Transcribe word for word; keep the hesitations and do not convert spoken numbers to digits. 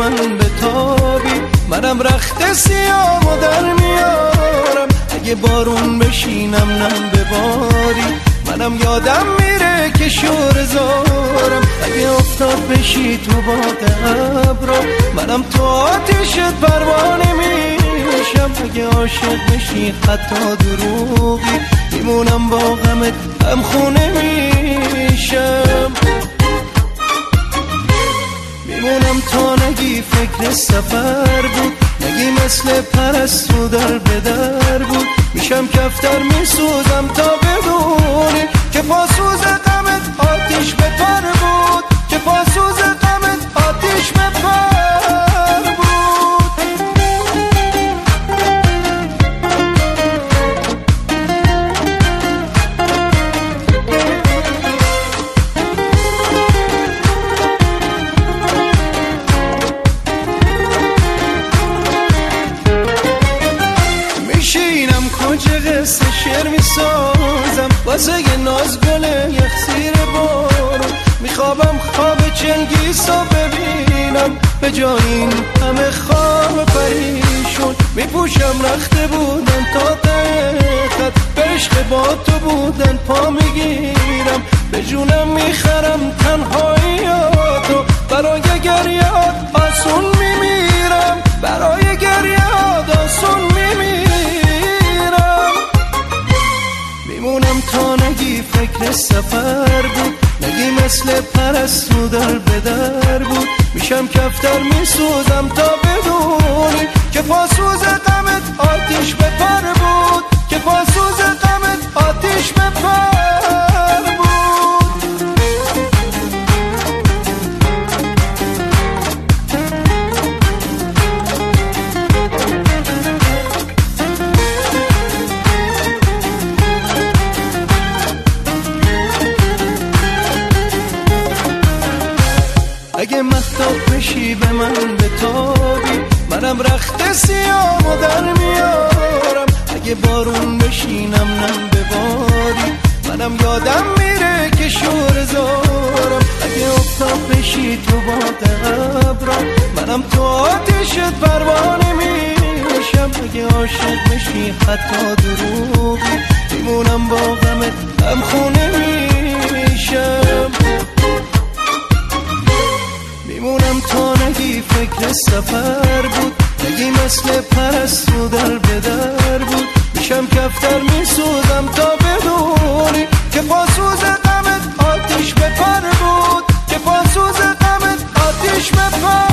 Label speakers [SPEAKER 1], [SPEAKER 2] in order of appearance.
[SPEAKER 1] من بتابی، منم رخت سیامو در میارم. اگه بارون بشینم نم بباری، منم یادم میره که شور زارم. اگه افتاد بشی تو باغ ابرا، منم تو آتیشت پروانه میشم. اگه عاشق بشی حتی دروغی، میمونم با غمت هم خونه میشم. میمونم تا نگی فکر سفر بود، نگی مثل پرستو در بدر بود. میشم کفتر میسوزم تا بدونی که پاسوز غمت آتیش به پر بود، که پاسوز غمت آتیش به پر بود. میشینم کجا قصه شعر میسازم، واسه یه ناز گل یخ زیر بارون. میخوابم خواب چنگیسو ببینم، به جای این همه خواب پریشون. میپوشم رخته بودن تا ته خط، به عشق با تو بودن پا میگیرم. به جونم میخرم تنهاییاتو، برای گریات آسون میمیرم، برای گریات آسون میمیرم. میمونم تا نگی فکر سفر بود، نگی مثل پرستو در بدر بود. میشم کفتر میسوزم تا بدونی که پاسوز غمت آتیش به پر بود، که پاسوز غمت آتیش به پر بود. اگه مختاب بشی به من بتابی، منم رخت سیامو در میارم. اگه بارون بشینم نم بباری، منم یادم میره که شور زارم. اگه افتاد بشی تو باغ ابرا، منم تو آتیشت پروانه میشم. اگه عاشق بشی حتی دروغی، میمونم با غمت هم خونه میشم. میمونم تا نگی فکر سفر بود، نگی مثل پرستو در بدر بود. میشم کفتر میسوزم تا بدونی که پاسوز غمت آتیش به پر بود، که پاسوز غمت آتیش به پر